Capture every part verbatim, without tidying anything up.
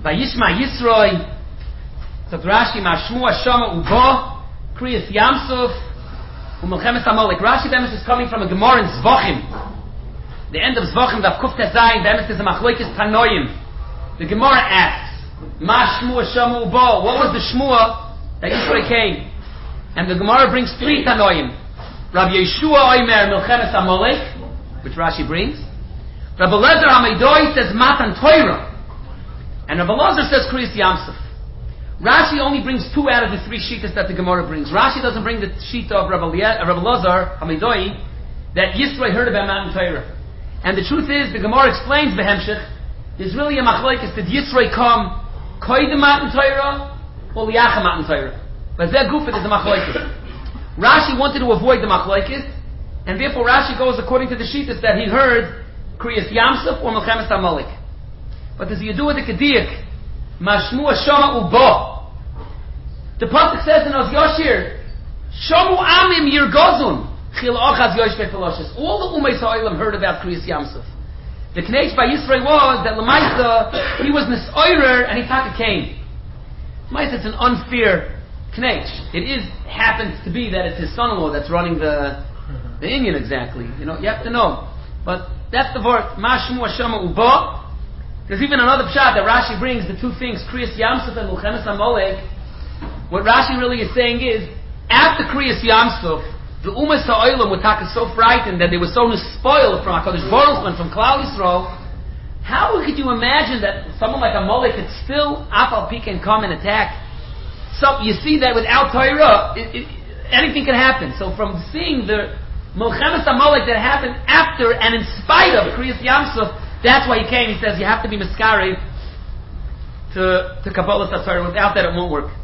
Vayishma Yisroi. So Rashi Mashmu Shama Ubo Kriyas Yamsuf Umelchemes Amalek. Rashi Bemis is coming from a Gemara in Zvachim. The end of Zvachim, Daf Kuf Tezayin, Bemis is a Machlokes Tanoim. The Gemara asks, Mashmu Shama Ubo. What was the Shmua that Yisroi came? And the Gemara brings three Tanoim. Rabbi Yeshua Oimer Melchemes Amalek, which Rashi brings. Rabbi Lezer Hamaydoi says Matan Torah. And Rabbi Lezer says Kriyas Yamsuf. Rashi only brings two out of the three shittas that the Gemara brings. Rashi doesn't bring the shita of Rabbi Lezer Hamaydoi that Yisroi heard about Matan Torah. And the truth is, the Gemara explains Behemshech, there's really a machlokes, did Yisroi come koydem Matan Torah or liacham Matan Torah? But that goof is a machlokes. Rashi wanted to avoid the machlokes, and therefore Rashi goes according to the shittas that he heard Kriyas Yamsuf or Melchemes Amalek. But there's a Yedua de Kediyik, Mashmu Shama Ubo. The pasuk says in Oz Yoshir, Shamu Amim Yirgozun, Chil Ochaz Yoshvei Peloshes. All the Umay Sa'olam heard about Kriyas Yamsuf. The Knech by Yisroi was that Lamaisa, he was Nisoirer and he taka came. Lamaisa, it's an unfair Knech. It is happens to be that it's his son-in-law that's running the the Indian exactly. You know, you have to know. But that's the word Mashmu Shama Ubo. There's even another pshat that Rashi brings, the two things, Kriyas Yamsuf and Melchemes Amalek. What Rashi really is saying is, after Kriyas Yamsuf, the Ummah Sa'olam were taka so frightened that they were so spoiled from HaKadosh Baruch Hu and from Klal Yisrael. How could you imagine that someone like Amalek could still, Afal Pi, can come and attack? So you see that without Torah, it, it, anything can happen. So from seeing the Melchemes Amalek that happened after and in spite of Kriyas Yamsuf, that's why he came. He says you have to be Miskari to to Kabbalah Torah. Without that, it won't work.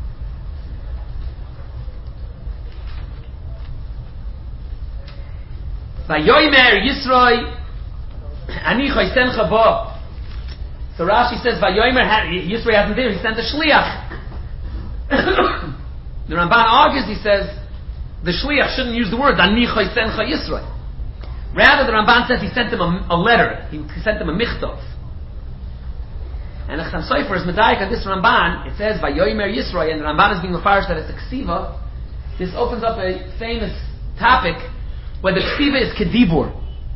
Vayomer Yisroi Ani Choysencha Bo. So Rashi says Vayomer Yisroi hasn't there. He sent a shliach. The Ramban argues. He says the shliach shouldn't use the word Ani Choysencha Yisroi. Rather, the Ramban says he sent him a, a letter. He, he sent him a michtov. And the Chassam Sofer is medayik on this Ramban. It says Vayomer Yisroi, and the Ramban is being mafarish that it's a ksiva. This opens up a famous topic where the ksiva is kedibur.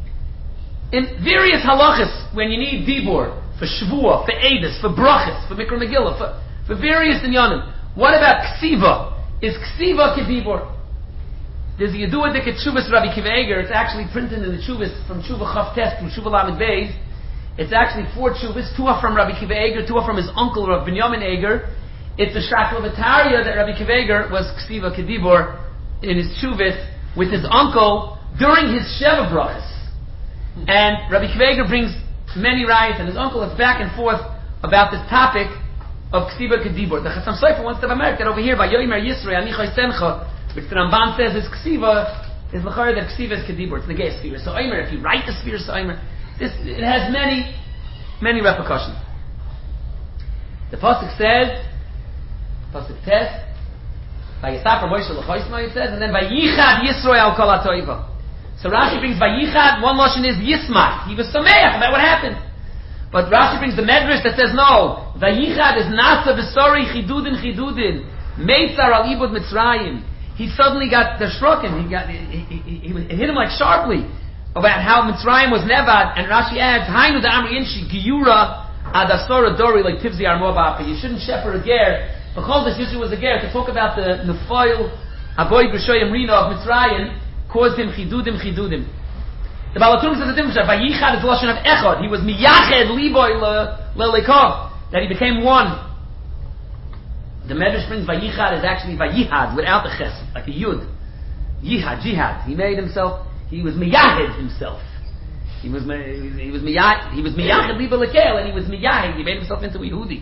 In various halachas, when you need dibur for shvuah, for edus, for brachas, for mikra megillah, for, for various inyanim, what about ksiva? Is ksiva kedibur? There's a Yedua de Ketshuvas Rabbi Kiva Eger. It's actually printed in the Chuvas from Tshuva Chav Tes from Tshuva Lamed Beis. It's actually four Chuvas. Two are from Rabbi Kiva Eger, two are from his uncle Rabbi Binyamin Eger. It's a Shaklavataria that Rabbi Kiva Eger was Ksiva Kedibor in his Chuvas with his uncle during his Sheva Brachas. And Rabbi Kiva Eger brings many riots, and his uncle is back and forth about this topic of Ksiva Kedibor. The Chassam Sofer wants to America that over here by Yoimer Yisroi Ani Choysencha, which the Ramban says is ksiva, is l'chara that ksiva is kedibur. It's the gay sphere. So Omer, if you write the sphere, so Omer, this it has many, many repercussions. The pasuk says, pasuk tes, vayisaper Moshe l'choisma, it says, and then vayichad Yisroi al kol ha'toiva. So Rashi brings vayichad. One lashon is yismach. He was sameach about what happened. But Rashi brings the medrash that says no. Vayichad is nasa b'sori chidudin chidudin meitzar al ibud Mitzrayim. He suddenly got deshroken. He got he, he, he, it hit him like sharply about how Mitzrayim was nevad. And Rashi adds, "Hainu da amri inshi giyura adasora dori like tivzi armobapa." You shouldn't shepherd a ger. B'chol this issue was a ger to talk about the nefoil avoy grishoyim rina of Mitzrayim caused him chidudim chidudim. The Balatun says a different shot. Vayichad is the lashon of echad. He was miyached liboy lelekov, that he became one. The Medrash brings Vayichad is actually Vayihad without the ches, like a yud. Yihad, jihad. He made himself. He was miyahed himself. He was he was miyah he was miyahed liba lekel, and he was miyahed. He made himself into a Yehudi.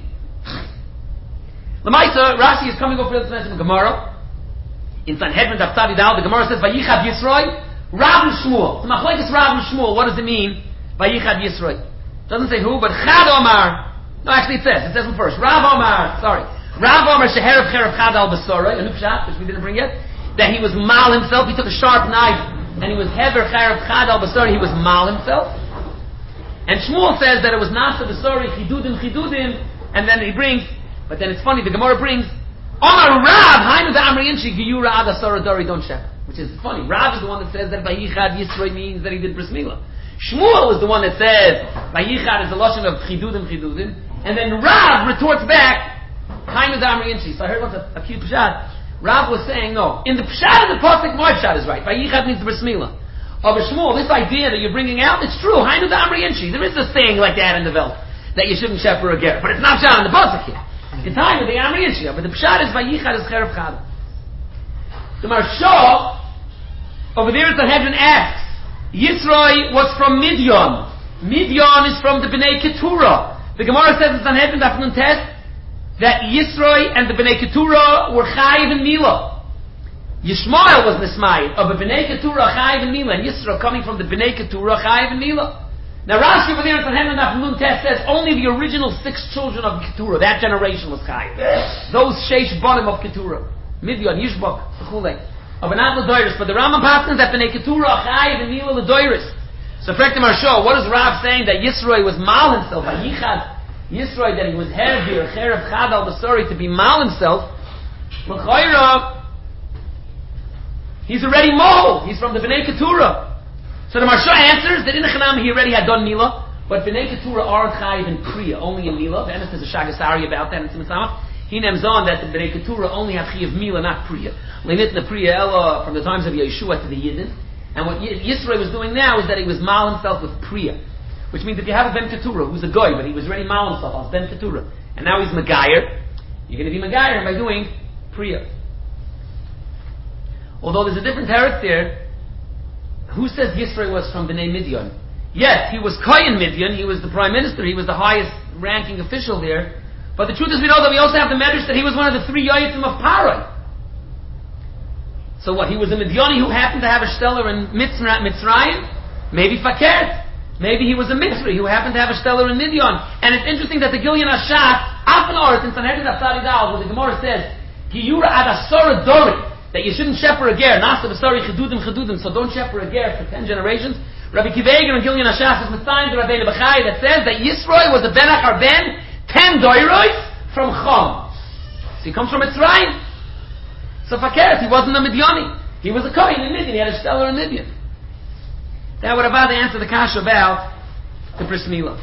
Lamaisa, Rashi is coming over to mention Gemara in Sanhedrin Daf Tzavi Dal. The Gemara says Vayichad Yisroi Rav and Shmuel. So machlokes Rav and Shmuel. What does it mean? Vayichad Yisroi. Doesn't say who, but Chad Omar. No, actually it says. It says it first. Rav Omar. Sorry. Rav Omer Sheherev Cherev Chad al Basora, a new pshat, which we didn't bring yet, that he was mal himself. He took a sharp knife and he was Hever Cherev Chad al Basora. He was mal himself. And Shmuel says that it was Nasa Basori Chidudim Chidudim, and then he brings, but then it's funny, the Gemara brings, Omar Rav, Hainu the Amri Inchi, Giyura Ada Sora Dori Don't Shepherd. Which is funny. Rav is the one that says that Vayichad Yisroi means that he did bris milah. Shmuel is the one that says Vayichad is a lashon of chidudim chidudim, and then Rav retorts back Hainu Damri Inchi. So I heard once a, a cute pshat. Rav was saying no. In the pshat of the pasuk, my pshat is right. Vayichad means the bris milah. Of Shmuel, this idea that you're bringing out, it's true. Hainu Damri Inchi. There is a saying like that in the Welt that you shouldn't shepherd a ger, but it's not pshat in the pasuk here. It's time of the Amri Inchi, but the pshat is Vayichad is cherev chada. The Marsha over there at the Sanhedrin asks, Yisroi was from Midian. Midian is from the Bnei Keturah. The Gemara says in Sanhedrin Daf Nun Tes that Yisroi and the Bnei Keturah were Chayiv and Mila. Yishmael was Nismael of the Bnei Keturah Chayiv and Mila, and Yisro coming from the Bnei Keturah Chayiv and Mila. Now Rashi over there in Sanhedrin Daf Nun Tes says only the original six children of Keturah, that generation was Chayiv. Those Sheish Bonim of Keturah. Midian, Yishbok, Chulei. Of an Atla Doiris, but the Rambam passes that Bnei Keturah Chayiv and Mila L'Doiris. So Frektim Arsho, what is Rav saying that Yisroi was mal himself? Vayichad Yisroi, that he was hervir cherev chad al basori to be mal himself. L'Chayra, he's already mal. He's from the Bnei Keturah. So the Marsha answers that in the Chanam he already had done Mila, but Bnei Keturah aren't Chayiv in Priya, only in Mila. And there's a Shagasari about that in Tzimtzah Samach. He names on that the Bnei Keturah only have Chayiv Mila, not Priya. Lenitna Priya Ella from the times of Yeshua to the Yidden. And what Yisroi was doing now is that he was mal himself with Priya. Which means if you have a Ben Keturah who's a goy, but he was already mal himself as Ben Keturah, and now he's Megayer, you're going to be Megayer by doing Priya. Although there's a different teretz there, who says Yisroi was from Bnei Midian? Yes, he was Kohen Midian, he was the prime minister, he was the highest ranking official there. But the truth is, we know that we also have the medrash that he was one of the three Yoyitzim of Parai. So what, he was a Midiani who happened to have a stellar in Mitzrayim? Maybe Fakert. Maybe he was a Mitzri who happened to have a stellar in Midian. And it's interesting that the Gilyon Ashat, Afan Oretz, in Sanhedrin Afsari Dal, where the Gemara says, Giyura ad Asora Dori, that you shouldn't shepherd a ger, Nasa Basari Chedudim Chedudim, so don't shepherd a ger for ten generations. Rabbi Kiveger and Gilyon Ashat is Mitzayin to Rabbeinu Bechai that says that Yisroi was a Ben Achar Ben, ten doirois from Chom. So he comes from Mitzrayim. So Fakeret, he wasn't a Midiani. He was a Kohen in Midian. He had a stellar in Midian. That would about to answer the kasha about the bris milah.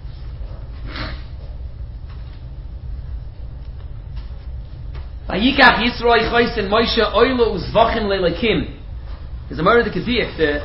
Vayikach Yisroi Choysen Moshe Oilo Uzvachin Leilakim. There's a murder to Kaziach. The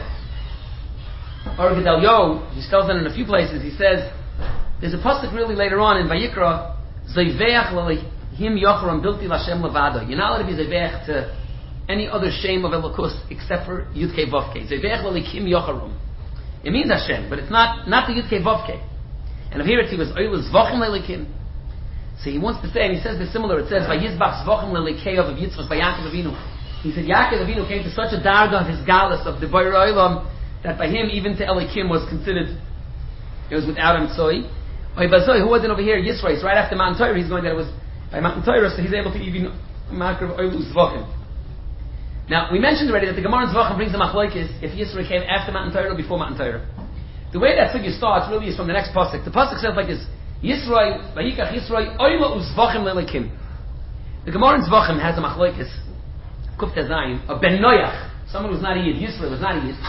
Or Gedalyo, he tells that in a few places. He says, there's a pasuk really later on in Vayikra, Zayveach Lelihim Yocharam Bilti Lashem Levado. You're not allowed to be Zayveach to any other shame of Elokus except for Yudke Vovke. Zayveach Lelihim Yocharam. It means Hashem, but it's not not the Yudke Vovke. And up here it was Oilus Zvachim Lelikim. So he wants to say, and he says this similar, it says, Vayizbach Zvachim Lelikeov of Yitzvah by Yaakov Avinu. He said, Yaakov Avinu came to such a darga of his galus of the Boyer Oilam that by him even to Elikim was considered, it was without him Tzoi. By Bazoi, who wasn't over here? Yisrael. Right after Mount Torah, he's going that it was by Mount Torah, so he's able to even Makar of Oilus Zvachim. Now, we mentioned already that the Gemara in Zvachim brings the Machlokes if Yisrael came after Mount Torah or before Mount Torah. The way that sugya starts really is from the next pasuk. The pasuk says like this: Yisrael, Vayikach Yisrael, Oila Uzvachim Lelikim. The Gemara in Zvachim has a Machlokes, Kuf Tezayin, a Ben Noach, someone who's not a Yid. Yisrael was not a Yid.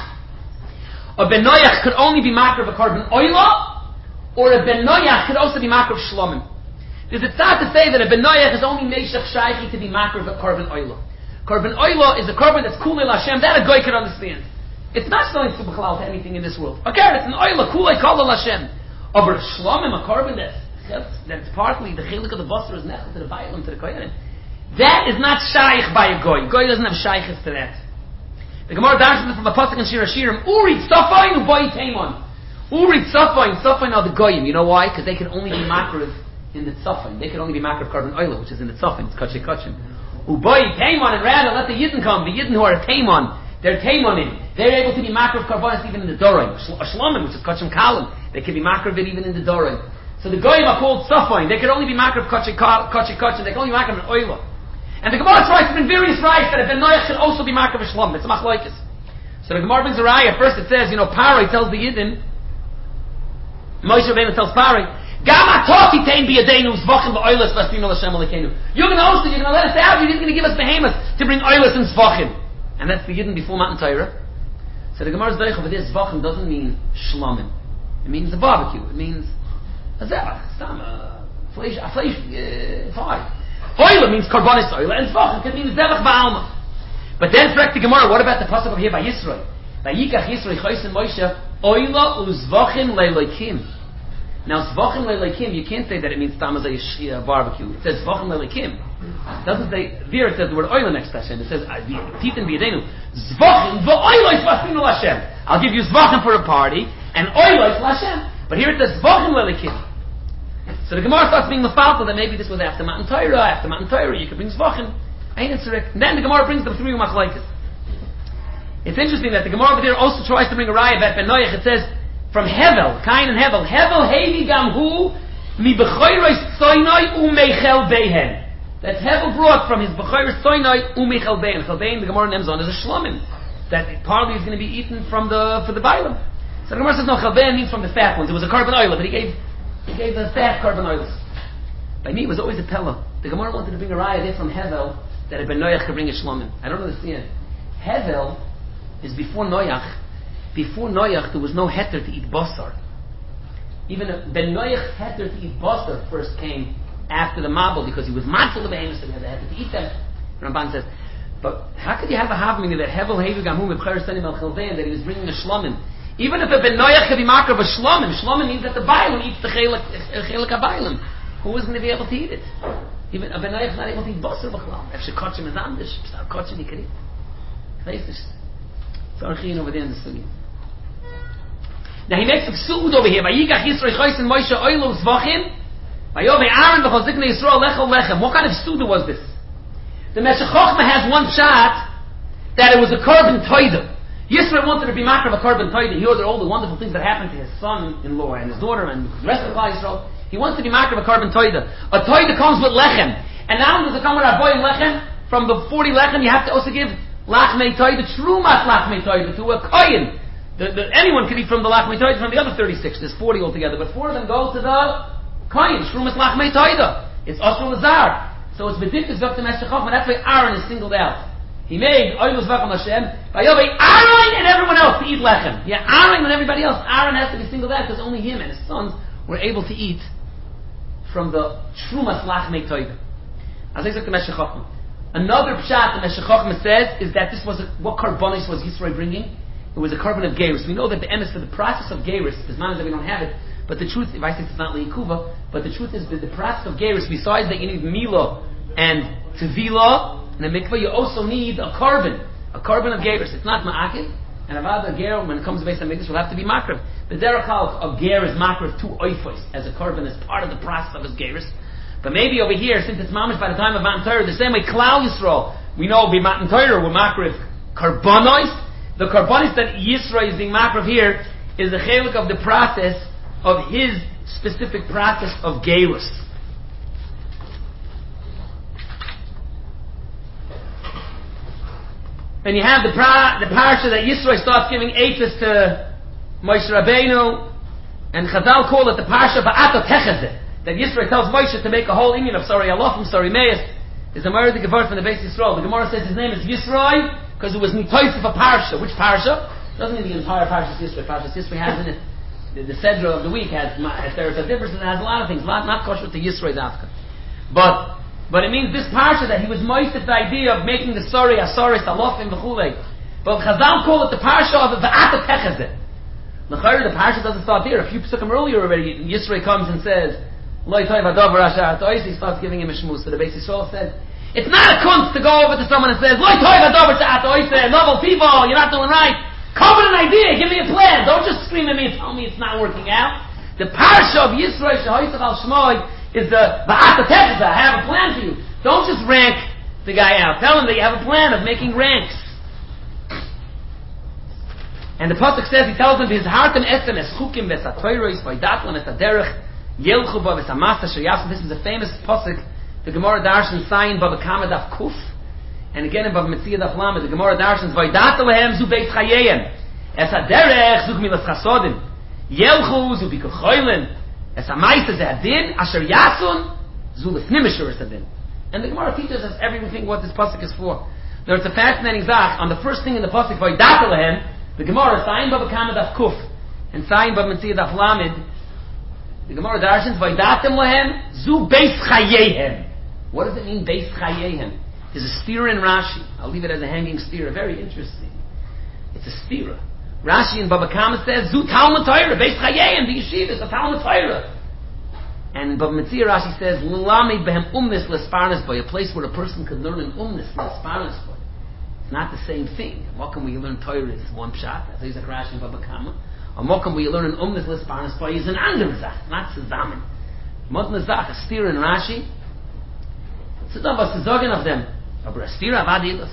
A Ben Noach could only be makar of a carbon oila, or a Ben Noach could also be makar of shlomim. There's a tzad to say that a Ben Noach is only meishach shaychi to be makar of a carbon oila. Carbon oila is a carbon that's kulei Hashem. That a guy can understand. It's not selling subchalal to anything in this world. Okay, it's an oila kulei kol Hashem. Over shlomim, a carbon that's that's partly the chilik of the basar is nechel to the ba'ilim to the koyanim. That is not shaykh by a goy. Goy doesn't have shaykhs to that. The Gemara dashes from a pasuk in Shir Hashirim. Urid safayin uboy teimon. Urid safayin safayin are the goyim. You know why? Because they can only be makriv in the tzafin. They can only be makriv carbon oila, which is in the tzafin. It's kachay kachim. Uboy teimon, and rather let the yidden come. The yidden who are teimon, they're teimonim. They're able to be makriv karbonis even in the dorim. A shlomim, which is kachim kalim, they can be makriv it even in the dorim. So the goyim are called safayin. They can only be makriv kachay kachim. They can only be makriv in oila. And the Gemara tries to bring various rights that a Ben Noach should also be Makar V'Shlom. It's a machlokes. So the Gemara brings a raya. First it says, you know, Parai tells the Yidden, Moshe Rabbeinu tells Parai, Gama Toti Tain Biyadenu Zvachim V'Oilas V'Astinu L'Shem Elokeinu. You're going to host it, you're going to let us out, you're going to give us behemoths to bring Oilas and Zvachim. And that's the Yidden before Matan Torah. So the Gemara's Deicha over this Zvachim doesn't mean Shlomim. It means a barbecue. It means a Zevach. Stam, a fleish, a fleish, uh, fire. Oila means Karbonis Oila, and Zvachim could mean Zevach Ba'alma. But then, correct the Gemara, what about the pasuk over here by Yisroi? By Yikach Yisroi Chosin Moshe, Oila uzvachim leilokim. Now, zvachim leilokim, you can't say that it means tamaz a barbecue. It says zvachim leilokim. It doesn't say, there it says the word oila next to Hashem. It says, titin b'yadenu, zvachim v'oila isvachim l'Hashem. I'll give you zvachim for a party, and oila is l'Hashem. But here it says zvachim leilokim. So the Gemara starts being mafalta that maybe this was after Matan Torah, after Matan Torah, you could bring zvachim. And then the Gemara brings them three machlokes. It's interesting that the Gemara over there also tries to bring a raya about Ben Noach. It says from Hevel, Cain and Hevel, Hevel hevi gam hu mi b'choros soinoi umeichel behen. That Hevel brought from his b'choros soinoi umeichel behen. Chelbein, the Gemara names on is a shlomim that partly is going to be eaten from the for the bailam. So the Gemara says no, Chelbein means from the fat ones. It was a carbon oil, but he gave he gave the fat carbon oils. By me, it was always a pella. The Gemara wanted to bring a raya there from Hevel that a Ben Noach could bring a shlomim. I don't understand. Hevel is before Noach. Before Noach, there was no heter to eat basar. Even Ben Noach's heter to eat basar first came after the Mabel because he was matzil the behemoths and he had the heter to eat them. Ramban says, but how could you have a havmini that Hevel Hevu Gamu Mebcher Sanim El Chaldein that he was bringing a shlomim? Even if a Ben Noach could be makar of a shlomim, shlomim means that the bailam eats the chelik ha-bailam. Who was going to be able to eat it? Even a Ben Noach is not able to eat basar b'chlal. If she kotchim is amdish, start kotchim he could eat. Faces. So Archeen over there in the studio. Now he makes a su'ud over here. Vayikach Yisroi Chosin Moshe Oilo Zvachim. Vayove Aaron V'chol Ziknei Yisrael Lechol Lechem. What kind of su'ud was this? The Meshech Chochmah has one shot that it was a carbon toida. Yisrael wanted to be makar of a carbon toida. He heard all the wonderful things that happened to his son-in-law and his daughter and the rest of the Yisrael. He wants to be makar of a carbon toida. A toida comes with lechem. And now does it come with a boy lechem? From the forty lechem you have to also give lachmei toida, trumas lachmei toida, to a kohen. The, the, anyone could eat from the lachmei toida from the other thirty-six. There's forty altogether, but four of them go to the kohen. Trumas lachmei toida. It's osher lazar. So it's bediktus v'ok to Meshech Chochmah. That's why Aaron is singled out. He made oilus v'acham Hashem. Vayovei Aaron and everyone else to eat lechem. Yeah, Aaron and everybody else. Aaron has to be singled out because only him and his sons were able to eat from the trumas lachmei toida. As I said to Meshech Chochmah. Another pshat that Meshech Chochmah says is that this was a, what karbonis was Yisroi bringing? It was a carbon of gerus. We know that the emes for the process of gerus, as long as we don't have it, but the truth, if I say it's not leikuva, but the truth is that the process of gerus, besides that you need mila and tevila and a mikvah, you also need a carbon, a carbon of gerus. It's not ma'akiv, and avada ger when it comes to base on mikvah will have to be makriv. The derech of ger is makriv two oifos as a carbon as part of the process of his gerus. But maybe over here, since it's mamish by the time of Matan Torah, the same way Klal Yisrael, we know be Matan Torah, we're makriv karbonos. The karbonos that Yisrael is being makriv here is the chelik of the process of his specific process of gerus. And you have the pra- the parasha that Yisrael starts giving eitzes to Moshe Rabbeinu, and Chazal call it the parasha Ba'ato Techazeh. That Yisrael tells Moshe to make a whole union of Sari Allah from Sari Meis. Is a Murder Gevart from the base of Yisrael. The Gemara says his name is Yisrael because it was Nitois of a parsha. Which parsha? Doesn't mean the entire parsha is Yisrael. Parsha Yisrael has in it the, the Sedra of the week has there is a difference and it has a lot of things. Not not kosher to Yisrael Dafka. But but it means this parsha that he was Moshe the idea of making the Sari Asaris Alofim V'chulei. But Chazal call it the parsha of the V'ata Techazeh. The parsha doesn't start there. A few psukim earlier already, Yisrael comes and says. He starts giving him a shmuz. So the Beis Yisrael says, it's not a kunst to go over to someone and says, novel people, you're not doing right. Come with an idea, give me a plan. Don't just scream at me and tell me it's not working out. The parasha of Yisrael Shehoisach al Shmoi is the Ba'ata Techazeh. I have a plan for you. Don't just rank the guy out. Tell him that you have a plan of making ranks. And the pasuk says, he tells him, his heart and esem es chukim ves ha-toiros v'yidatlam es ha-derech Yelchu ba v'samasa sheyasam. This is a famous pasuk. The Gemara Darshan Sayin Bava Kama Daf Kuf, and again in Bava Metzia Daf Lamed. The Gemara Darshan Vaydat Lehem Zu Beit Chayeyem Es Haderech Zug Milas Chasodim Yelchu Zu Bikol Choylen Es Amais is Adin, Asher Yasun, Zulif Nimishur is Adin. And the Gemara teaches us everything what this pasuk is for. There's a fascinating zach on the first thing in the pasuk for Yidata the Gemara, Sayin Baba Kama Daf Kuf, and Sayin Baba Metzia Daf Lamed, the Gemara Darshans, Vaidatim Lehem, Zu Beis Chayehem. What does it mean, Beis Chayehem? There's a steer in Rashi. I'll leave it as a hanging steer. Very interesting. It's a steer. Rashi in Baba Kama says, Zu Talmud Torah, Beis Chayehem, the yeshiva is a Talmud Torah. And Baba Metzia Rashi says, L'lamed behem umnis lesparnas boy, a place where a person could learn an umnis lesparnas boy. It's not the same thing. Mokum where you learn Torah is one pshat, that's Isaac Rashi and Baba Kama. Or Mokum where you learn an umnis lesparnas boy is an andere zach, not zusammen. Modne zach, a steer in Rashi. It's not was zu sagen of them. Aber a steer avad ilas.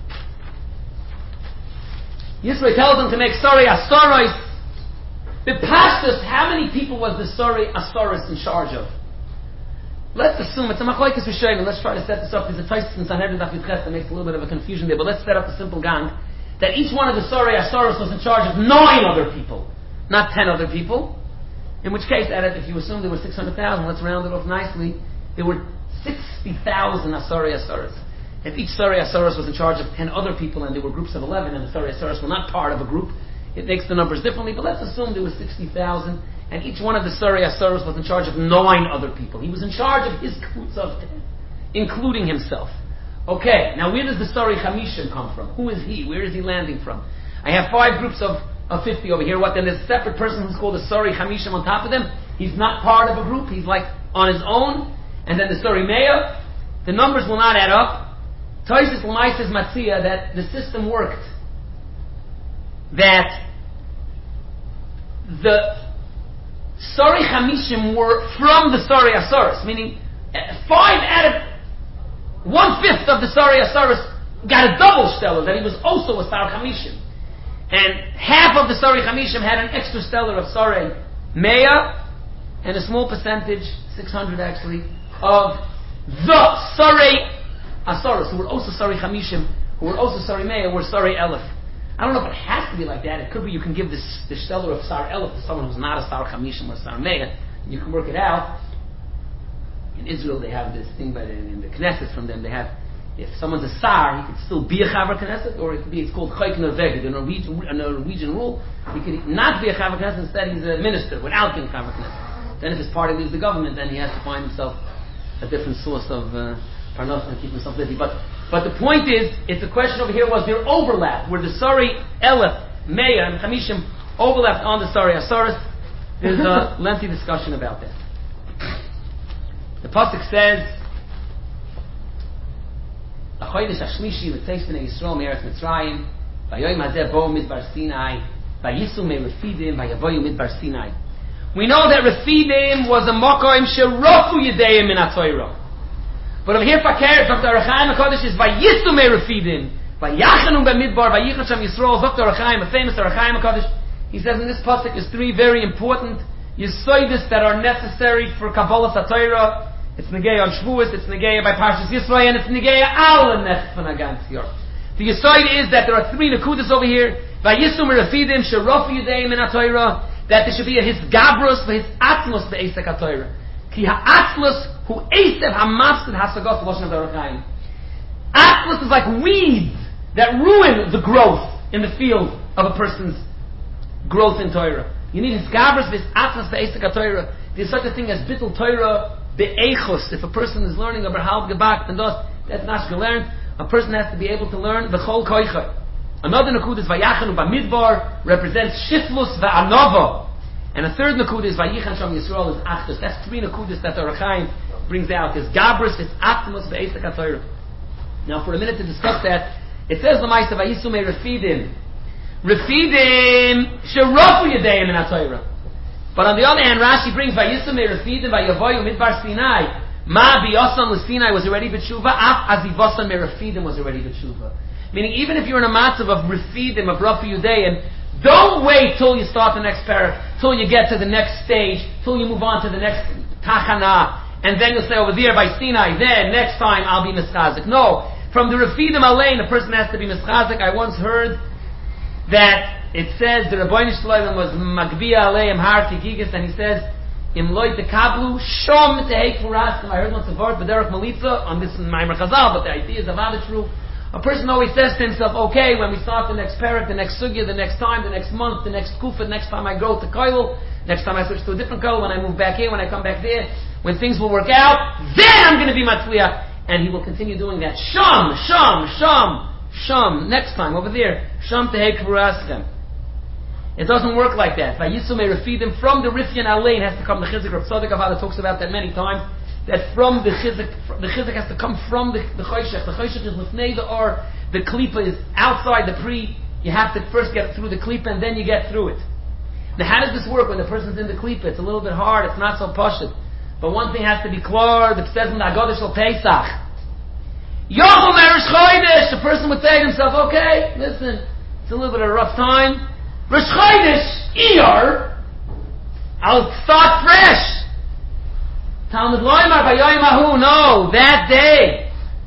Yisrael tells them to make sorry astoros. The pastors, how many people was the sorry astoros in charge of? Let's assume it's a machlokes rishonim. Let's try to set this up. There's a Tosfos in Sanhedrin Daf Yudches that makes a little bit of a confusion there, but let's set up a simple gang that each one of the sorry astoros was in charge of nine other people, not ten other people. In which case, if you assume there were six hundred thousand, let's round it off nicely. There were sixty thousand asori astoros. If each sorry astoros was in charge of ten other people, and there were groups of eleven, and the sorry astoros were not part of a group, it makes the numbers differently. But let's assume there were sixty thousand. And each one of the Sorei Asaros was in charge of nine other people. He was in charge of his kutz of ten, including himself. Okay, now where does the Sorei Chamishim come from? Who is he? Where is he landing from? I have five groups of, of fifty over here. What, then there's a separate person who's called the Sorei Chamishim on top of them? He's not part of a group. He's like on his own. And then the Sorei Meah, the numbers will not add up. Toises L'mais says Matzia that the system worked. That the Sorei Chamishim were from the Sorei Asaros, meaning five out of one-fifth of the Sorei Asaros got a double stellar, that he was also a Sorei Chamishim. And half of the Sorei Chamishim had an extra stellar of Sorei Meah, and a small percentage, six hundred actually, of the Sorei Asaros, who were also Sorei Chamishim, who were also Sorei Meah, were Sorei Elef. I don't know if it has to be like that. It could be you can give this the stellar of Sar Elef to someone who's not a Sar Chamishim or Sar Meah. You can work it out. In Israel, they have this thing by the, in the Knesset from them. They have, if someone's a Sar, he could still be a Chaver Knesset, or it could be, it's called Chayk Norvegi, the Norwegian, a Norwegian rule. He could not be a Chaver Knesset, instead he's a minister without being Chaver Knesset. Then if his party leaves the government, then he has to find himself a different source of uh, parnos and keep himself busy. But But the point is, it's a question over here, was there overlap? Where the Sorei Elef, Meah, and Chamishim overlapped on the Sorei Asaros? There's a lengthy discussion about that. The pasuk says, "Achodesh Hashlishi l'tzeis b'nei Yisrael me'eretz Mitzrayim, v'yoyim hazeh bo midbar Sinai, v'yisu me'refidim, v'yavoyu midbar Sinai." We know that Refidim was a mokoim sherofu yedeim min ha-Torah. But over here, Fakir, Doctor Arachaim HaKodesh is Vayisu Me'refidim, Vayachanu B'midbar, Vayichon Sham Yisrael, Doctor Arachaim, a famous Arachaim HaKodesh. He says in this pasuk is three very important Yisoidis that are necessary for Kabbalah HaTorah. It's Negeya on Shavuos, it's Negeya by Parshas Yisrael, and it's Negeya Al Nech Von Haganz Yor. The Yisoid is that there are three Nekudas over here, Vayisu Me'refidim, Sherofu Yudeim in HaTorah, that there should be a His Gabrus, His Atmos Be'esek HaTorah. Ki ha'atzlus hu esev ha'mafsid ha'sagot l'shon of the Arachaim. Atzlus is like weeds that ruin the growth in the field of a person's growth in Torah. You need his gabras, his atzlus be'esek ha'Torah. There's such a thing as bittul Torah be'echos. If a person is learning about halv gebak and thus that's not to learn, a person has to be able to learn the chol koicha. Another nakud is vayachanu b'midbar, represents shiflus va'anova. And a third nakuda is Vayichan Sham Yisrael is Achdus. That's three nakudas that the Arachaim brings out. His Gabrus, his Atmos, Be'esek HaTorah. Now for a minute to discuss that, it says L'maisa Vayisu Me Refidim. Refidim Sherofu Yedeim in HaTorah. But on the other hand, Rashi brings Vayisu Me Refidim Vayavoyu Midbar Sinai. Ma Biyosan L'Sinai was already B'tshuva. Af Azivosan Me Refidim was already B'tshuva. Meaning even if you're in a matzav of Refidim, of Rafu Yudeim, don't wait till you start the next parak, till you get to the next stage, till you move on to the next tachana, and then you'll say over there by Sinai, then next time I'll be mischazik. No, from the Refidim Alein, a person has to be mischazik. I once heard that it says the Rebbeinu Shloim was Magbiya Aleim Har Kigigis, and he says Im loy te kablu shom tehei kfurastem. I heard once a word b'derech malitza on this in Maimer Chazal, but the idea is avada true. A person always says to himself, okay, when we start the next parak, the next sugya, the next time, the next month, the next kufa, the next time I go to Koil, next time I switch to a different Koil, when I move back here, when I come back there, when things will work out, then I'm going to be Matzliach. And he will continue doing that. Sham, sham, sham, sham. Next time, over there. Sham tehei kfuraschem. It doesn't work like that. Vayisu may refidim. From the Rifyan Alein has to come the Chizuk. Rav Tzadok Avada talks about that many times. That from the Chizuk, the Chizuk has to come from the, the Choshech. The Choshech is Lefnei the Or. The Klipa is outside the Pri. You have to first get through the Klipa and then you get through it. Now how does this work when the person's in the Klipa? It's a little bit hard. It's not so pashut. But one thing has to be clear. The says in the Haggadah Shel Pesach. Yom Rosh Chodesh. The person would say to himself, okay, listen, it's a little bit of a rough time. Rosh Chodesh, Iyar, I'll start fresh. Talmud Loimar, Bayoyim Ahu, no, that day.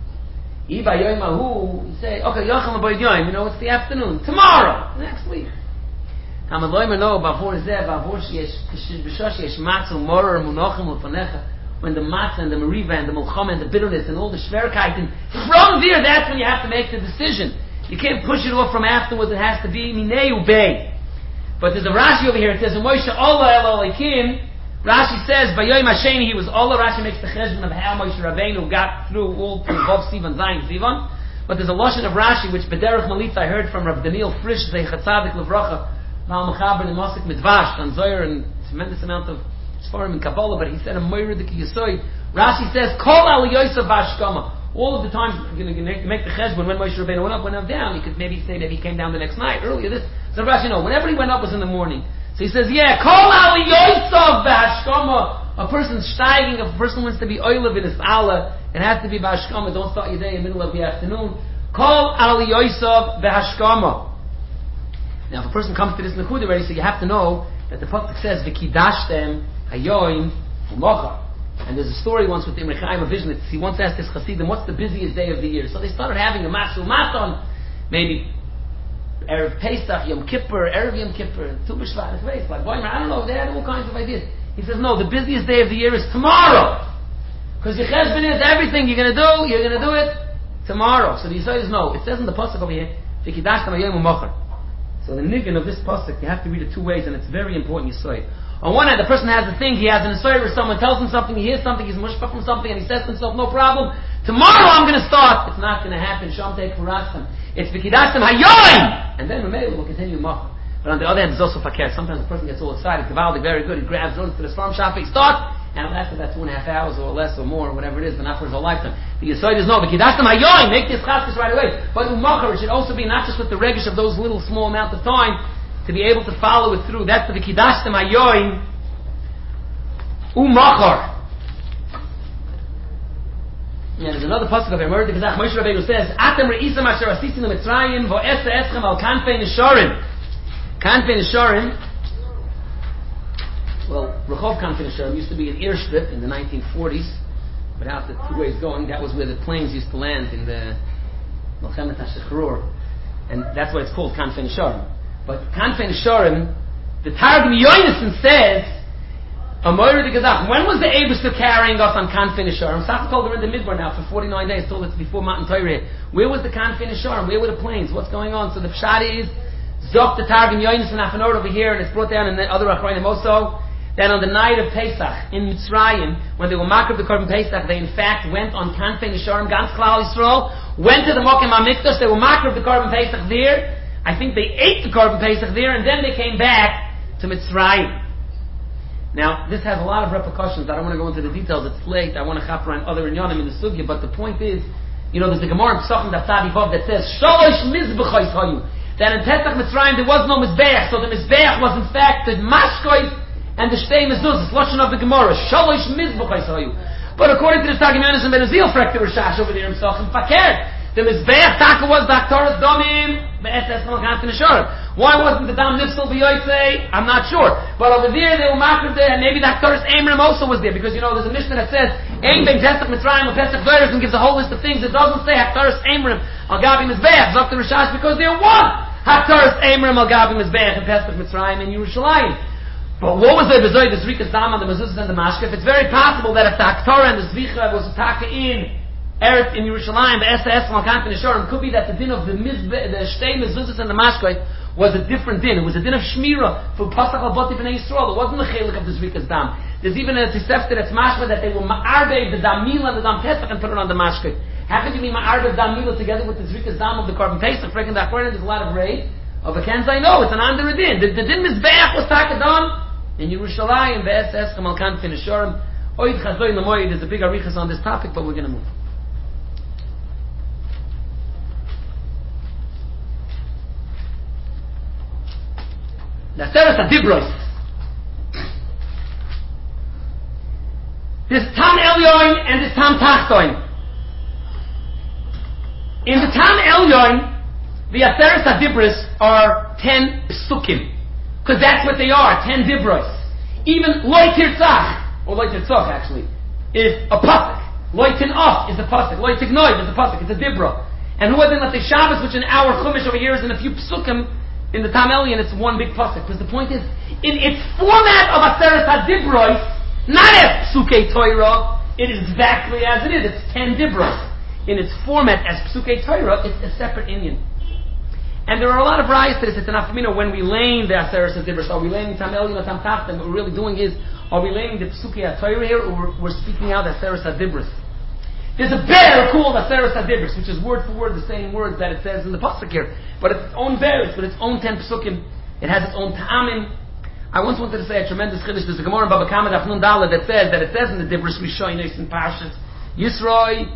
I Bayoyim Ahu, you say, okay, Yocham Abayim, you know, it's the afternoon. Tomorrow, next week. Talmud Loimar, no, Bavor Zeh, Bavor Sheyesh, B'shosh Yesh Matzu, Morer, Munochim, Ufanecha. When the matzah and the meriva and the mulchama and the bitterness and all the shverkeit, and from there, that's when you have to make the decision. You can't push it off from afterwards. It has to be minei ubei. But there's a Rashi over here. It says, Moshe Allah El Elokim. Rashi says, Bayoyim Hasheni, he was Allah. Rashi makes the cheshbon of how Moshe Rabbeinu got through all through Vav Sivan, Zayin Sivan. But there's a lashon of Rashi, which B'derech Malitza I heard from Rav Daniel Frisch, Zeichat Tzadik Levracha, Val Mechaber and Mosik Midvash, on Zoyer, and tremendous amount of Sfarim in Kabbalah, but he said a Moira de Kiyosoy. Rashi says, Kol Al Yosef Vashkama. All of the times you're going to make the cheshbon when Moshe Rabbeinu went up, went up, down. You could maybe say that he came down the next night, earlier this. So Rashi, no, whenever he went up was in the morning. So he says, yeah, Kol Al Yosef Vashkama. A person's steiging, if a person wants to be oilev in his Allah, it has to be Vashkama. Don't start your day in the middle of the afternoon. Kol Al Yosef Vashkama. Now, if a person comes to this Nakud already, so you have to know that the pasuk says, V'kidashtem Hayoim Umocha. And there's a story once with the Imre Chaim, a vision that he once asked his Chassidim, what's the busiest day of the year? So they started having a Masul Matan, maybe Erev Pesach, Yom Kippur, Erev Yom Kippur, Tu B'Shvat, it's like, boy, I don't know, they had all kinds of ideas. He says, no, the busiest day of the year is tomorrow. Because your cheshbon is everything you're going to do, you're going to do it tomorrow. So the Yisrael is no. It says in the pasuk over here, V'kidashtem Hayoim Umocha. So the niggin of this pasuk, you have to read it two ways, and it's very important, Yisrael. On one hand, the person has a thing, he has an aside where someone tells him something, he hears something, he's mushpah from something, and he says to himself, no problem, tomorrow I'm going to start. It's not going to happen. Sham Tei Kfurastem. It's V'kidashtem Hayoim! And then Mamela will continue Machar. But on the other hand, there's also Fakir. Sometimes the person gets all excited, Gavaldik, very good, he grabs, runs to the farm shop, he starts, and after that two and a half hours or less or more, or whatever it is, but not for his whole lifetime. The aside is no, V'kidashtem Hayoim! Make this chaskas right away. But Umachar, it should also be not just with the regish of those little small amount of time, to be able to follow it through. That's the V'kidashtem Hayoim. Umachar. Yeah, there's another pasuk of Emor Dekazach. Moshe Rabbeinu says, "Atem re'isam asher asisim leMitzrayim vo'esa eschem al kanfei nisharim." Kanfei nisharim. Well, Rehov Kanfei nisharim used to be an airstrip in the nineteen forties, without the two ways going. That was where the planes used to land in the Milchemet HaShechrur, and that's why it's called Kanfei nisharim. But Kanfei nisharim, the Targum Yonason says. When was the Eibus carrying us on Kanfei Nisharim? Sach told they're in the Midbar now for forty-nine days, told it's before Matan Torah. Where was the Kanfei Nisharim? Where were the planes? What's going on? So the Pshat is, Zok the Targum Yonis and Afanor over here, and it's brought down in the other Achrayim also, that on the night of Pesach, in Mitzrayim, when they were marked the Korban Pesach, they in fact went on Kanfei Nisharim, Gans Klal Yisrael, went to the Mokem HaMikdash, they were marked the Korban Pesach there, I think they ate the Korban Pesach there, and then they came back to Mitzrayim. Now, this has a lot of repercussions. I don't want to go into the details. It's late. I want to chapter on other inyanim in the sugya. But the point is, you know, there's the Gemara in Pesachim Daftadi Vav that says, Shalosh Mizbechos Hayu. That in Pesach Mitzrayim there was no Mizbeach. So the Mizbeach was in fact the Mashkois and the Shtei Mezuz. It's Lashon of the Gemara. Shalosh Mizbechos Hayu. But according to the Targum Yonason Ben Azil Frekter Rashash over there himself in Fakir, the Mizbeach Taka was the Aktoras Domim Be'etes Malchantin Ashurim. Why wasn't the Dam Nifsel B'yoytei? I'm not sure. But over there, they were marked there, and maybe the Aktoras Amrim also was there, because you know, there's a Mishnah that says, Ein Ben Pesach Mitzrayim or Pesach Veres, and gives a whole list of things. It doesn't say Aktoras Amrim Al Gabi Mizbeach, Doctor Rishash, because there was Aktoras Amrim Al Gabi Mizbeach in Pesach Mitzrayim in Yerushalayim. But what was the bezoy, the Zrikas Dam and the Mezuzahs and the Mashkef? It's very possible that if the Haktorah and the Zvicha was taka in Eretz in Yerushalayim, the S S Malkan and Yisharim, could be that the din of the Mizbe, the Shtei Mezuzahs and the Mashkef was a different din. It was a din of Shmira for Pasach al-Bati B'nai Yisrael. It wasn't the chelik of the Zrikas Dam. There's even a Tisefta that's mashma that they will ma'arbev the Dam Mila and the Dam Pesach and put it on the Mashkef. How could you be ma'arbev Dam Mila together with the Zrikas Dam of the Korban Pesach? Freaking that point, there's a lot of raid. Of a Kenzai, no, it's an under din. The, the din Mizbeach was taka done in Yerushalayim, the S S Malkan and Yisharim. Oid Chazoi Lamoy, there's a big arichas on this topic, but we're going to move. The Seres HaDibros. This Tam Elyon and this Tam Tachtoin. In the Tam Elyon, the Aseres HaDibros are ten psukim. Because that's what they are, ten dibros. Even Loi Tirtzach, or Loi Tirtzach actually, is a pasuk. Loi Tin'of is a pasuk. Loi Tignoiv is a pasuk. It's a dibra. And who then let the Shabbos, which in our Chumash over here is in a few psukim, in the Tam Elyon it's one big pasuk. Because the point is, in its format of Aseres HaDibros, not as Psukei Torah, it is exactly as it is. It's ten dibros. In its format as Psukei Torah, it's a separate Indian. And there are a lot of rayas to this. It's enough for me to know when we lane the Aseres HaDibros. Are we laning Tam Elyon or Tam Tachton? What we're really doing is, are we laning the Psukei HaTorah here, or we're, we're speaking out Aseres HaDibros? There's a bear called Aseres HaDibros, which is word for word the same words that it says in the pasuk here, but it's its own bear. It's with its own ten psukim. It has its own ta'amim. I once wanted to say a tremendous chiddush. There's a Gemara in Baba Kama Daf Nun Daled that says that it says in the Dibros Rishonos in Parshas Yisroi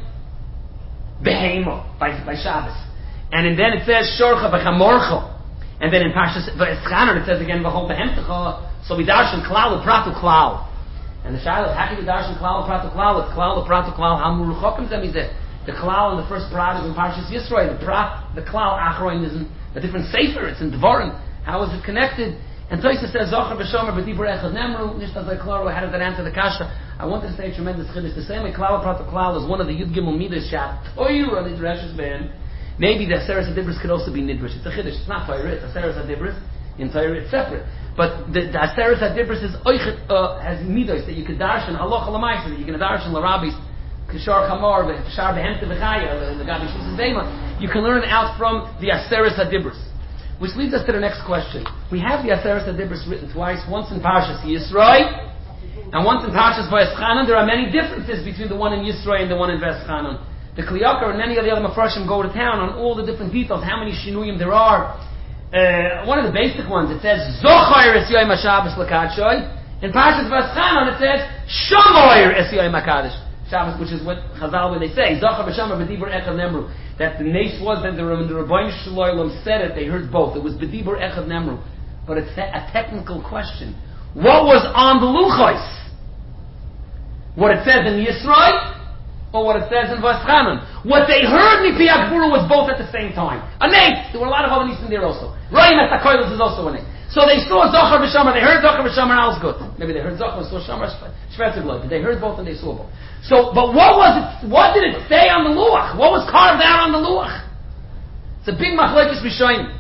Behemo by by Shabbos. And then it says Shorcha v'chamorcha, and then in Parshas V'eschaner it says again v'hol behemtecha. So we darshan klal u'pratu klal, and the shaila is how can we darshan klal u'pratu klal? It's klal u'pratu klal hamur ruchokim zemizeh. The klal in the first prat is in Parshas Yisroi. The prat, the klal achroin is in a different sefer. It's in Dvorim. How is it connected? And Tosha says Zochar v'shomer b'dibur echad nemru nishtaz leklaro. How does that answer the kasha? I wanted to say a tremendous chiddush. The same way klal u'pratu klal is one of the Yud Gimel Midas shat Torah the Dresh's man. Maybe the Aseres HaDibros could also be Nidrish. It's a Chiddush. It's not Torah. It's Aseres HaDibros. In Torah it's separate. But the, the Aseres HaDibros is oichet, uh, has midos that you could darshan halacha l'maisa, that you can darshan l'rabbis kishar chamor v'kishar behemte v'chaya the Gabi Shus Zema. You can learn out from the Aseres HaDibros, which leads us to the next question. We have the Aseres HaDibros written twice, once in Parshas Yisroi and once in Parshas V'eschanan. There are many differences between the one in Yisroi and the one in V'eschanan. The Kli Yakar and many of the other Mepharshim go to town on all the different details, how many shinuyim there are. Uh, one of the basic ones, it says Zochar es Yom HaShabbos l'Kadshoy. In Parshas V'eschanan it says Shomoyer es Yom HaKadosh Shabbos, which is what Chazal when they say Zochar v'Shomer b'dibur echad nemru. That the nace was that the Rebbeinu Shalom said it. They heard both. It was b'dibur echad nemru, but it's a technical question. What was on the luchos? What it says in Yisroi? Or what it says in V'eschanan. What they heard Mipi Akbura was both at the same time. A nate. There were a lot of other nates in there also. Rayim et HaKoilos is also a nate. So they saw Zochar v'Shomer, they heard Zochar v'Shomer, and all was good. Maybe they heard Zochar, saw Shomer, Shvetzer Blood. But they heard both and they saw both. So, but what was it, what did it say on the Luach? What was carved out on the Luach? It's a big machlekes Rishonim.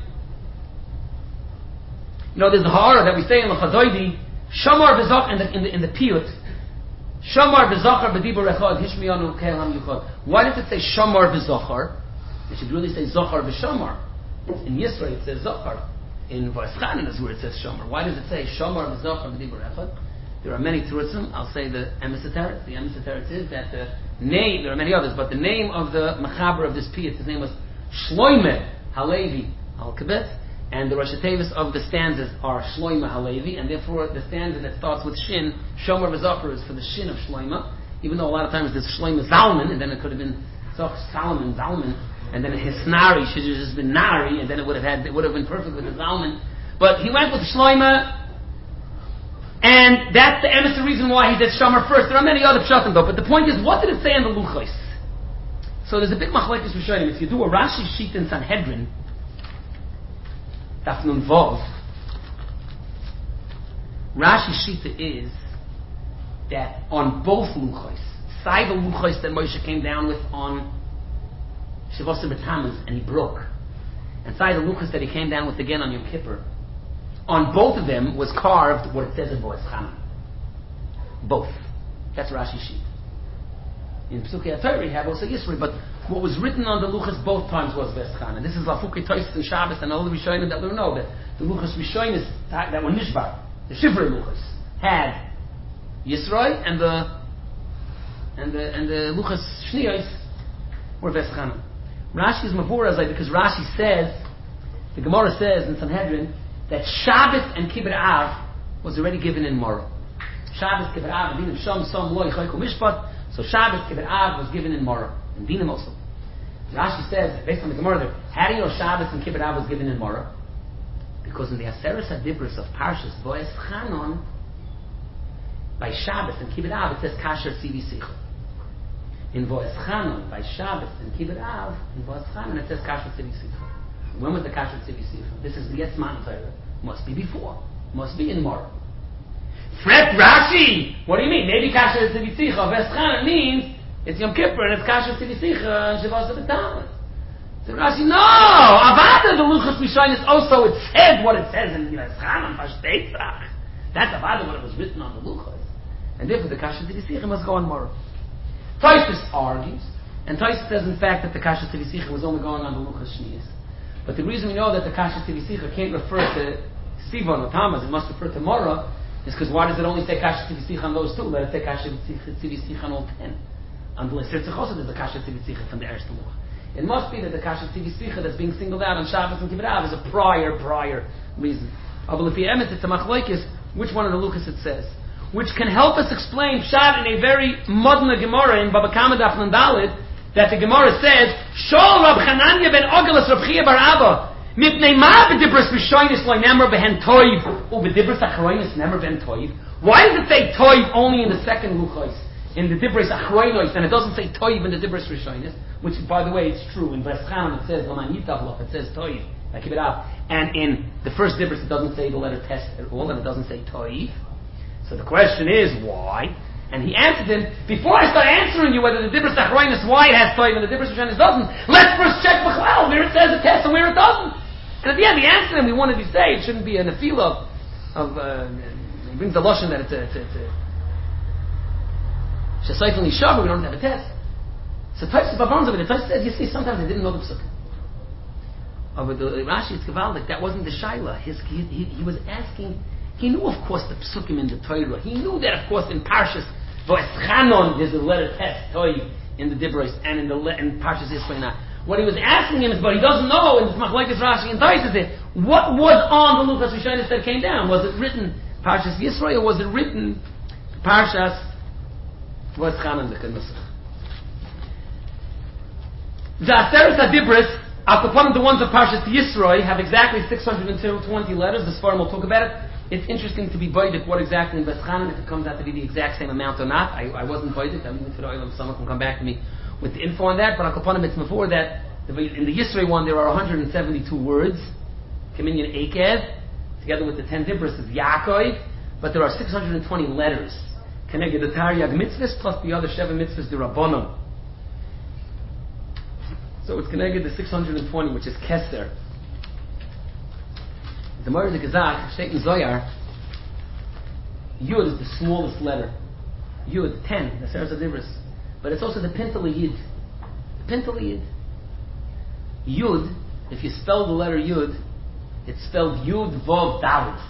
You know, there's the horror that we say in the Chazoidi, Shomer v'Zochar, in the, in the, in the Piyut, Shamar v'Zochar b'dibur echad hishmiyanu ke'elam yuchad. Why does it say Shamar v'Zochar? It should really say Zochar v'Shamar. In Yisrael it says Zochar. In V'eschanan is where it says Shamar. Why does it say Shamar v'Zochar b'dibur echad? There are many terutzim. I'll say the emes hateretz. The emes hateretz is that the name, there are many others, but the name of the mechaber of this piyut, his name was Shloime Halevi Al-Kibetz. And the Rosh Tevis of the stanzas are Shloima Halevi, and therefore the stanza that starts with Shin, Shomer v'Zochar, is for the Shin of Shloima, even though a lot of times there's Shloima Zalman, and then it could have been Zoch Salomon Zalman, and then Hisnari should have just been Nari, and then it would have had it would have been perfect with the Zalman. But he went with Shloima, and that's the emes, the reason why he did Shomer first. There are many other pshatim though, but the point is, what did it say in the Luchos? So there's a big machlekes Rishonim. If you do a Rashi sheet in Sanhedrin, Daf Nun Vov, Rashi Shita is that on both luchos, side the luchos that Moshe came down with on Shavuos B'Tammuz and he broke, and side the luchos that he came down with again on Yom Kippur, on both of them was carved what it says in Boaz Chanan. Both. That's Rashi sheet. In Pesukei HaTorah you have also Yisro, but what was written on the Luchas both times was Boaz Chanan. This is Lafukei Tosis and Shabbos and all the Rishonim that we know that the Luchas Rishonis that were Nishbar, the Shivrei Luchas, had Yisro and the and the and the Luchas Shniyos were Boaz Chanan. Rashi is Mavur Azai because Rashi says, the Gemara says in Sanhedrin that Shabbos and Kibbutz Av was already given in Morah. Shabbos Kibbutz Av and Dinam Shom Som Loi Chayku Mishpat. So Shabbos Kibbutz Av was given in Morah and Dinam also. Rashi says based on the Gemara there, how do you know Shabbos and Kibbutz Av was given in Morah? Because in the Aseres HaDibros of Parshas Boaz Chanan, by Shabbos and Kibbutz Av it says Kasher Tzivi Sicha. In Boaz Chanan, by Shabbos and Kibbutz Av, in Boaz Chanan it says Kasher Tzivi Sicha. When was the Kasher Tzivi Sicha? This is the Yes Man Torah. Must be before. Must be in Morah. Fret Rashi! What do you mean? Maybe Kasher Tzivi Sicha of Boaz Chanan means it's Yom Kippur and it's Kasher Tzivi Sicha and Shavas B'Tamas. So Rashi, no! Avada the Luchas Rishonis also it said what it says in Boaz Chanan, Pashteitzach. That's Avada what it was written on the Luchas. And therefore the Kasher Tzivi Sicha must go on Morah. Tosfos argues, and Tosfos says in fact that the Kasher Tzivi Sicha was only going on the Luchas Shniyos. But the reason we know that the Kasher Tzivi Sicha can't refer to Sivan or Tammuz, it must refer to Morah, is because why does it only say Kasher Tzivi Sicha on those two? Let it say Kasher Tzivi Sicha on all ten. On the Sirtzach also there's a Kasher Tzivi Sicha from the Erste Luch. It must be that the Kasher Tzivi Sicha that's being singled out on Shabbos and Kibbutz Av is a prior, prior reason. But if you emet, it's a machlokes, which one of the Luchas it says. Which can help us explain Pshat in a very modern Gemara in Baba Kama Daf Nandalid, that the Gemara says, Shol Rab Chananya ben Ogelas Rab Chia bar Abba, Mipnei ma b'dibros Rishonis lo nemer behen toiv, u b'dibros Achroinis nemer behen toiv. Why does it say toiv only in the second Luchos, in the dibros Achroinos, and it doesn't say toiv in the dibros Rishonis? Which, by the way, it's true. In Boaz Chanan it says Laman Yitavloch, it says toiv, like Kibbutz Av, and in the first dibros it doesn't say the letter test at all, and it doesn't say toiv. So the question is, why? And he answered him, before I start answering you whether the Dibros Achroinis, why it has toiv and the Dibros Rishonis doesn't, let's first check B'chlal, where it says it tests and where it doesn't. And at the end he answered him, we wanted to say it shouldn't be an afila of, uh, he brings the lotion that it's a, it's a, it's a Shesayf and Yishav, we don't have a test. So Tosfos Babanza, the Tosfos says, you see, sometimes they didn't know the Psukim. Oh, but the Rashi, it's Gavaldik, that wasn't the Shaila. His, he, he, he was asking, he knew, of course, the psukim in the Torah. He knew that, of course, in Parshas Boaz Chanan, there's a letter test toiv in the Dibros and in the le- in Parshas Yisrael. What he was asking him is, but he doesn't know, and it's Machlokes Rashi and Tosfos it. What was on the Luchas Rishonis that came down? Was it written Parshas Yisrael, or was it written Parshas Boaz Chanan the Kenusach? The Aseres HaDibros, according to the ones of Parshas Yisrael, have exactly six hundred twenty letters. The Sfarim will talk about it. It's interesting to be boidik what exactly in Boaz Chanan, if it comes out to be the exact same amount or not. I, I wasn't boidik. I'm leaving it for the oil. Someone can come back to me with the info on that. But Akaponim, it's before that. In the Yisrael one, there are one hundred seventy-two words. Kaminyan Ekev, together with the ten Dibros is Yaakov. But there are six hundred twenty letters. Connected the Taryag mitzvahs plus the other Sheva mitzvahs, the Rabbanon. So it's connected to six hundred twenty, which is Keser. The Mordechai the Gazach, State in Zoyar, Yud is the smallest letter. Yud, ten, the Aseres HaDibros. But it's also the Pintel Yid. The Pintel Yid. Yud, if you spell the letter Yud, it's spelled Yud Vov Dalid.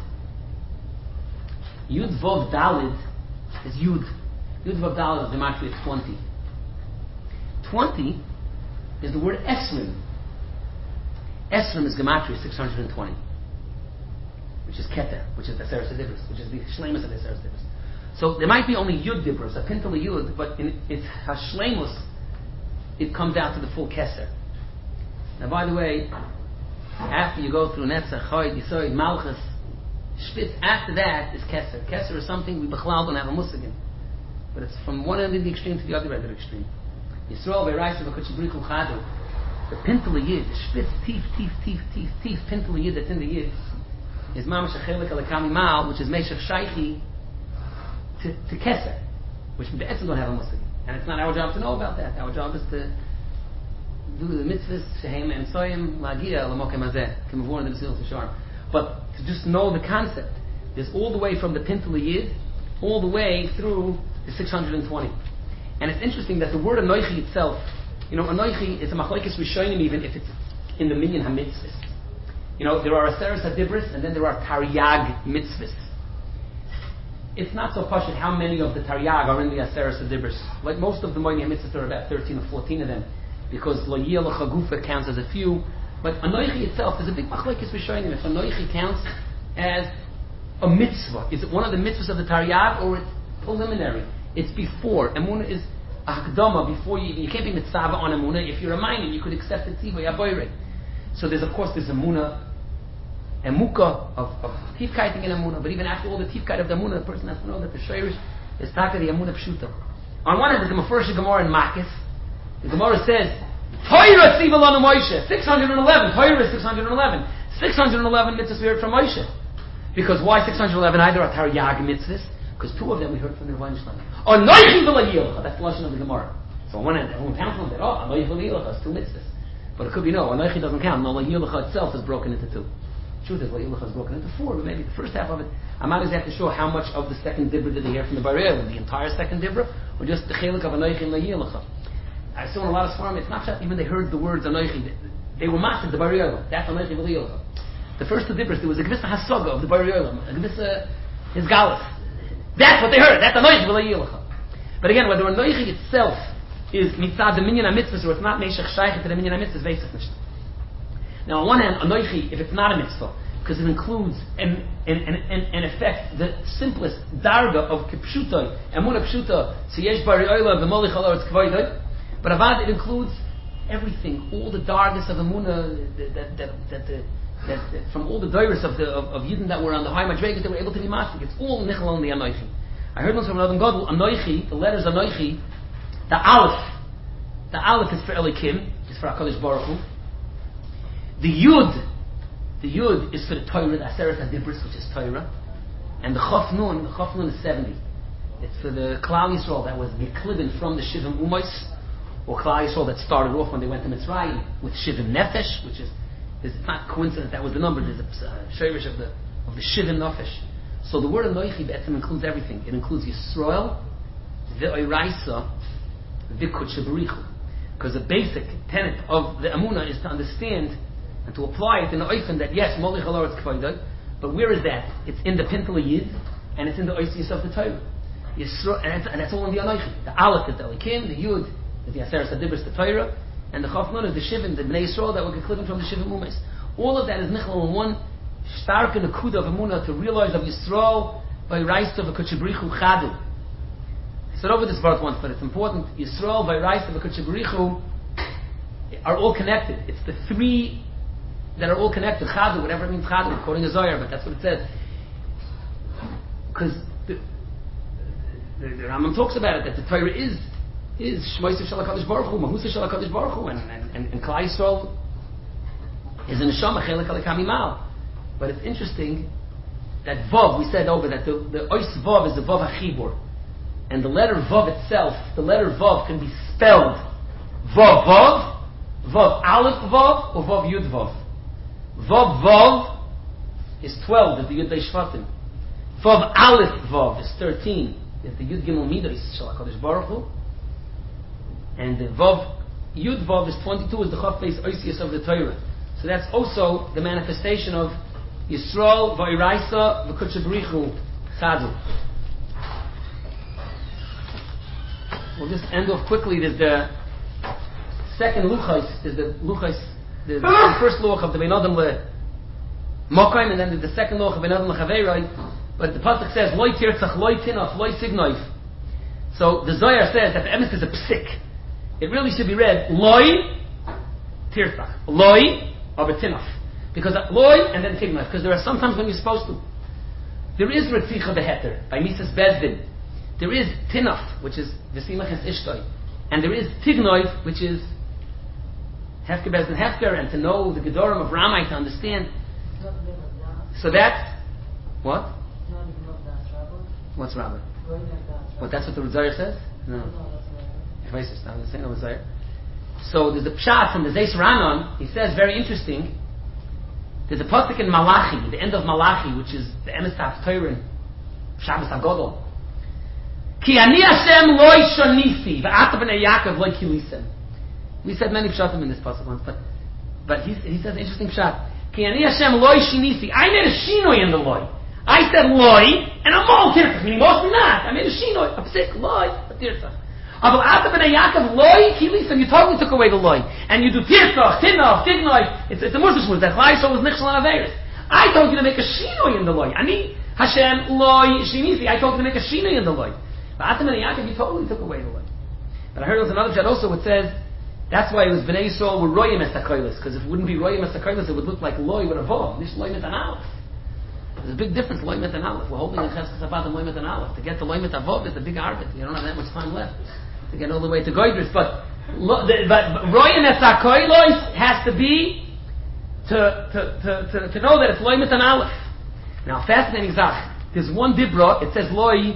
Yud Vov Dalid is Yud. Yud Vov Dalid is the gematria of twenty. twenty is the word Esrim. Esrim is gematria six hundred twenty. Which is Keter, which is the Aseres HaDibros, which is the Shleimus of the Aseres HaDibros. So there might be only Yud Dibros, a Pintel Yud, but in its Hashleimus, it comes out to the full Keser. Now, by the way, after you go through Netzach, Choy, Yisoid, Malchus, Spitz, after that is Keser. Keser is something we Bechlal don't have a Musagin. But it's from one end of the extreme to the other end of the extreme. Yisrael, Be'raisa, V'Kochibriku Chadu. The Pintel Yid, the Spitz, Tief, Tief, Tief, Tief, Tief, Pintel Yid that's in the Yid, is Mamash Achelik Alakami Mal, which is Meshach Shaichi to, to Keser, which the Etzim don't have a Muslim. And it's not our job to know about that. Our job is to do the mitzvahs, Shehem and Soyim, Lagia, Lamokem Hazeh, Kimavur and the Mesil Tashar. But to just know the concept, there's all the way from the Pintel Yid, all the way through the six hundred twenty. And it's interesting that the word Anoichi itself, you know, Anoichi is a machlokes rishonim even if it's in the minyan hamitzvahs. You know, there are Aseres HaDibros and then there are Taryag mitzvahs. It's not so pashut how many of the Taryag are in the Aseres HaDibros. Like most of the minyan mitzvahs, there are about thirteen or fourteen of them, because Lo Yeh Lecha Gufa counts as a few. But Anoichi itself is a big machlokes rishonim. If Anoichi counts as a mitzvah, is it one of the mitzvahs of the Taryag or it's preliminary? It's before. Emunah is a hakdama before you. You can't be mitzvah on Emunah. If you're a minor, you could accept the tzivah yaboyrei. So there's of course there's Emunah, Emuka of, of tifkaiting in Emunah. But even after all the tifkait of the Emunah, the person has to know that the shayrish is taka the Emunah pshuta. On one hand, there's the Mefurish Gemara in Makis. The Gemara says Torah tziva lanu Moshe six hundred eleven. Torah is six hundred eleven. six hundred eleven mitzvahs we heard from Moshe. Because why six hundred eleven? Either are Taryag mitzvahs, because two of them we heard from the Rebbeinu Shalom. Oh, Noichi v'layilcha. That's the lashon of the Gemara. So on one end, everyone counts on that. Oh, Noichi v'layilcha is two mitzvahs. But it could be no. Noichi doesn't count. No, layilcha itself is broken into two. Truth is, layilcha is broken into four. But maybe the first half of it. I'm not exactly sure how much of the second dibra did they hear from the Barrier, the entire second dibra, or just the chelik of Noichi and layilcha. I saw in a lot of svarim. It's not just even they heard the words Noichi. They were mastered the Barrier. That's Noichi v'layilcha. The first two dibras, there was a gewisse hasaga of the Bari Olam, a gewisse his galus. That's what they heard. That's Anoichi v'layilcha. But again, whether Anoichi itself is mitzad the minyan hamitzvahs or it's not meishach shaykhet to the minyan hamitzvahs, veisach nicht. Now, on one hand, Anoichi, if it's not a mitzvah, because it includes and and and and affects the simplest darga of kipshutay, emunah pshuta, siyesh Bari Olam v'molich alaretz kvoidai. But avad it includes everything, all the dargas of emunah that that that, that the That, that from all the doiros of the of, of Yidden that were on the high madregas that were able to be mastered, it's all nichel on the Anoichi. I heard once from Adam Gadol, Anoichi, the letters Anoichi, the Aleph, the Aleph is for Elikim, is for HaKadosh Baruch Hu. The Yud, the Yud is for the Torah, the Aseres HaDibros, which is Torah, and the Chof Nun, the Chof Nun is seventy. It's for the Klal Yisrael that was Geklibben from the Shivim Umos, or Klal Yisrael that started off when they went to Mitzrayim with Shivim Nefesh, which is It's not coincidence that was the number. There's a uh, shayrish of the of the shivim nafesh. So the word Anoichi be'etzem includes everything. It includes Yisrael, ve'oiraisa, v'kutche b'richu. Because the basic tenet of the Amunah is to understand and to apply it in the oifen that yes, Molech Haloretz K'vaydag, but where is that? It's in the Pintel Yid and it's in the Oisius of the Torah. Yisrael, and, and that's all in the Anoichi. The Aleph is the Elikim, the Yud is the Aseres HaDibros, the Torah. And the Chof Nun is the Shivim, the Bnei Yisrael that were geklippen from the Shivim Umes. All of that is nichel in one stark and akuda of Emunah to realize of Yisrael by Reis of a Kutshibrichu Chadu. I said over this verse once, but it's important. Yisrael by Reis of a Kutshibrichu are all connected. It's the three that are all connected. Chadu, whatever it means Chadu, quoting a Zohar, but that's what it says. Because the, the, the Rambam talks about it, that the Torah is is Shmoysev Shel HaKadosh Baruch Hu, Mahusa Shel HaKadosh Baruch Hu, and, and, and, and Klal Yisrael is in Neshama, Chelek Alekam Imal. But it's interesting that Vav, we said over that the, the Ois Vav is the Vav HaChibur. And the letter Vav itself, the letter Vav can be spelled Vav Vav, Vav Aleph Vav, or Vav Yud Vav. Vav Vav is twelve, is the Yud Bei Shvatim. Vav Aleph Vav is thirteen, is the Yud Gimel Midos Shel HaKadosh Baruch Hu. And the Vav, Yud Vav is twenty-two, is the Chav Beis Oisius of the Torah. So that's also the manifestation of Yisrael, Va'iraisa, V'kutche B'richu, Chadu. We'll just end off quickly. There's the second Luchais, there's the Luchais, the, the first Luch of the Ben Adam Le Mokaim, and then there's the second Luch of Ben Adam Le Chaverai. But the Pasuk says, Loi Tirtzach, Loi Tinaf, Loi Signoif. So the Zohar says that the emes is a psik. It really should be read Loi Tirtzach, Loi Abetinaf, because Loi and then Tignoif. Because there are sometimes when you're supposed to. There is Retzicha Beheter by Mises Bezdin. There is Tinaf, which is V'simach es Ishtoi, and there is Tignoif, which is Hefker Bezdin Hefker, and to know the Gedorim of Ramai to understand. So that's what? What's Rabbi? What? That's what the Zohar says? No. So there's a pshat from the Zeis Ranon. He says very interesting There's a pasuk in Malachi, the end of Malachi, which is the Emes Haftarah, Shabbos HaGadol. Ki ani Hashem loy shonisi, v'ata b'nei Yaakov loy kilisem. We said many pshatim in this pasuk once, but but he he says an interesting pshat. Ki ani Hashem loy shinisi. I made a shinoi in the loy. I said loy, and I'm all tirtzach. Meaning mostly not. I made a shinoi, a psik loy, a tirtzach. Aval ata b'nei Yaakov loy kilisem. You totally took away the loy, and you do tirtzach, tinov, tignoi. It's it's a murzah shmuz. That Chlai Yisrael was nichshel on averis. I told you to make a shinoi in the loy. Ani Hashem loy shinisi. I told you to make a shinoi in the loy. But ata b'nei Yaakov, you totally took away the loy. But I heard there was another pshat also which says that's why it was Bnei Yisrael were royim es hakoilis, because if it wouldn't be royim es hakoilis, it would look like loy with a vav. This loy met an aleph. There's a big difference, loy met an aleph. We're holding a cheskes abat and loy met an aleph. To get the loy met a vav is a big arbit. You don't have that much time left to get all the way to Goydris. But lo, the, but royim es hakoilis has to be to to, to to to know that it's loy met an aleph. Now, fascinating zach. There's one dibra. It says loy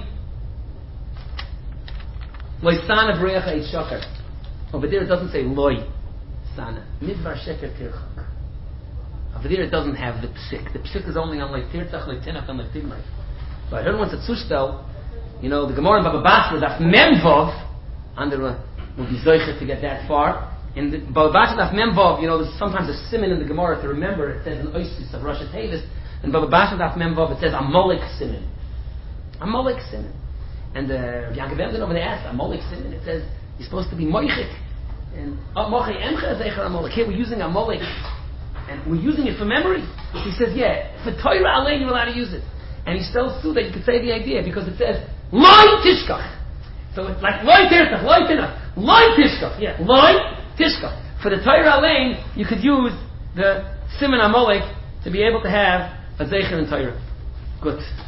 loy sana v'reach eit shakar. Over there it doesn't say loy sana. Midvar sheker tirchak. Over there it doesn't have the psik. The psik is only on like tirtzach, like tinach, and like tigmai. So I heard once at Sushtel, you know, the Gemara in Baba Basra, that's memvov, under a, will be zoichet to get that far. In the Baba Basra, that's memvov, you know, there's sometimes a siman in the Gemara to remember. It says in Oisis of Rosh Hashanah. In Baba Basra, that's memvov, it says Amalek siman. Amalek siman. And uh, Yaakov Emden over there asked, Amalek siman, it says, you're supposed to be moichik. And here we're using Amalek, and we're using it for memory. He says, yeah, for Torah Alein you're allowed to use it. And he tells too that you could say the idea because it says loy tishkach. So it's like loy tirtach, loy tinach, loy tishkach. Yeah, loy tishkach. For the Torah Alein, you could use the Siman Amalek to be able to have a zecher in Torah. Good.